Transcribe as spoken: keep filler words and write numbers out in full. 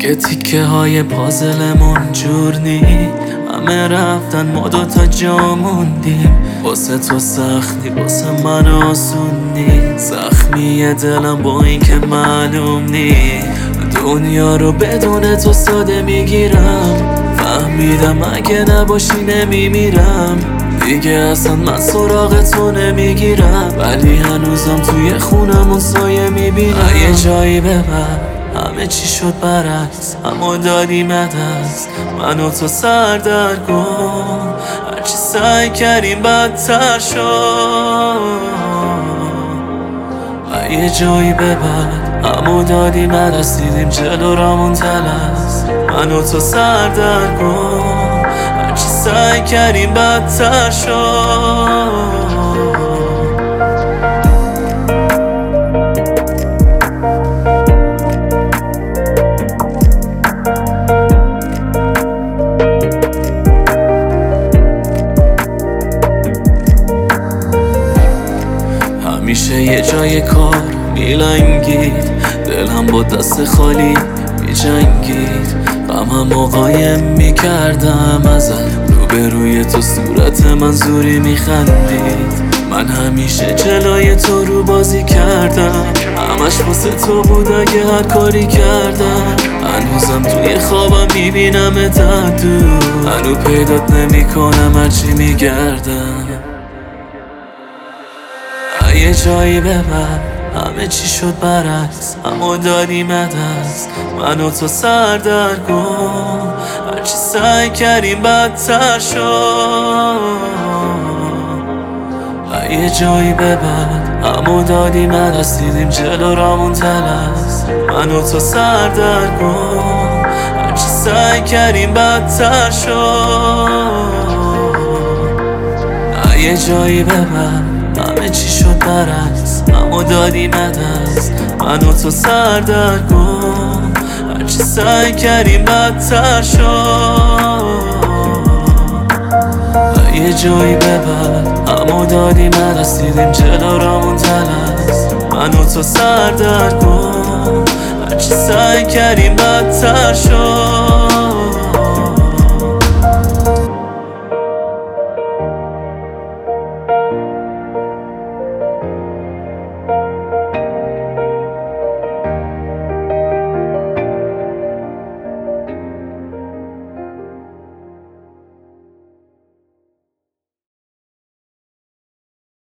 دیگه تیکه های پازلمون جور نی، همه رفتن ما دوتا جا موندیم. واسه تو سختی واسه من آسون نی، زخمی دلم با این که معلوم نی. دنیا رو بدون تو ساده میگیرم، فهمیدم اگه نباشی نمیمیرم. دیگه اصلا من سراغ تو نمیگیرم، ولی هنوزم توی خونمون سایه میبینم. یه جایی ببر همه چی شد برعکس، اما دادی مدست من و تو سردرگم. هرچی سعی کردیم بدتر شد. یه جایی ببر اما دادی مدست، دیدیم جلو رامون تلست من و تو سردرگم. هرچی سعی کردیم بدتر شد. همیشه یه جای کار میلنگید، دلم با دست خالی میجنگید. غمم و قایم میکردم ازت، روبروی تو صورت من زوری میخندید. من همیشه جلوی تو رو بازی کردم، همش واسه تو بود اگه هر کاری کردم. هنوزم توی خوابم میبینم دو، هنو پیدات نمیکنم هرچی میگردم. یه جایی ببر همه چی شد برعکس، اما دادی مدست من و تو سردرگم. هرچی سعی کردیم بدتر شد. یه جایی ببر اما دادی مدست، دیدیم جلو رامون تلست من و تو سردرگم. هرچی سعی کردیم بدتر شد. یه جایی ببر همه چی شد برعکس، اما دادی مدست من و تو سردرگم. هرچی سعی کردیم بدتر شد. یه جایی ببر اما دادی مدست، دیدیم جلو رامون تلست من و تو سردرگم. هرچی سعی کردیم بدتر شد.